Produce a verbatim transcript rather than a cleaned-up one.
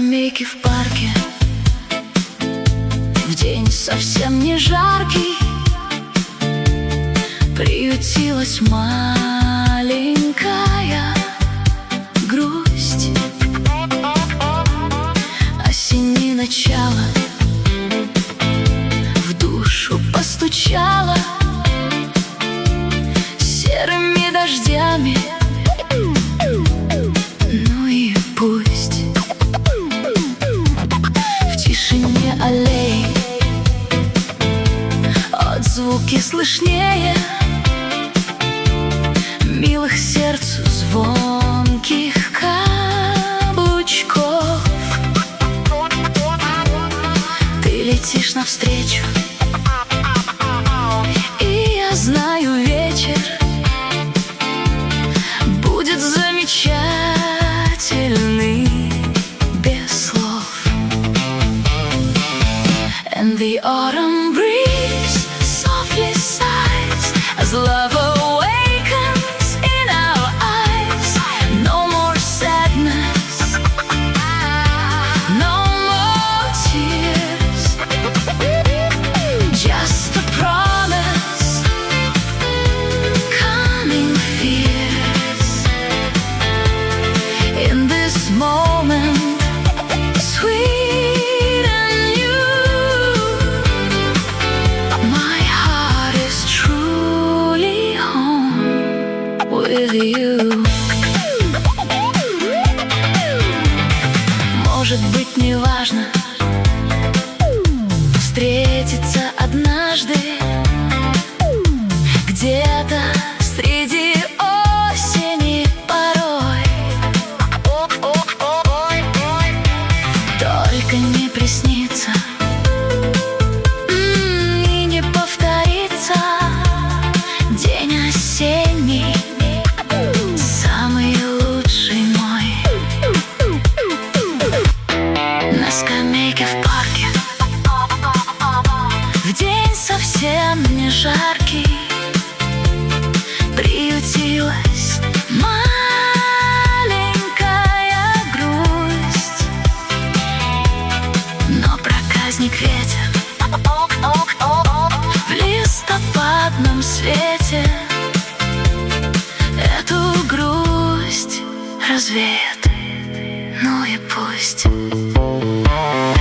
скамейке в парке, в день совсем не жаркий, приютилась маленькая грусть. Осеннее начало в душу постучало серыми дождями. Ну и пусть в тишине аллей отзвуки слышнее милых сердцу звонких каблучков. Ты летишь навстречу, и я знаю, вечер будет замечательный без слов. And the autumn breeze softly sighs as love awakens in our eyes. No more sadness, no more tears, just a promise, coming fierce. In this moment, sweet and new, my heart is truly home with you. Может быть, не важно встретиться однажды где-то среди осени порой. Только не приснится м, и не повторится день осенний, самый лучший мой. На скамейке в парке, в день совсем не жаркий, приютилась маленькая грусть. Но проказник ветер в листопадном свете эту грусть развеет. Ну и пусть.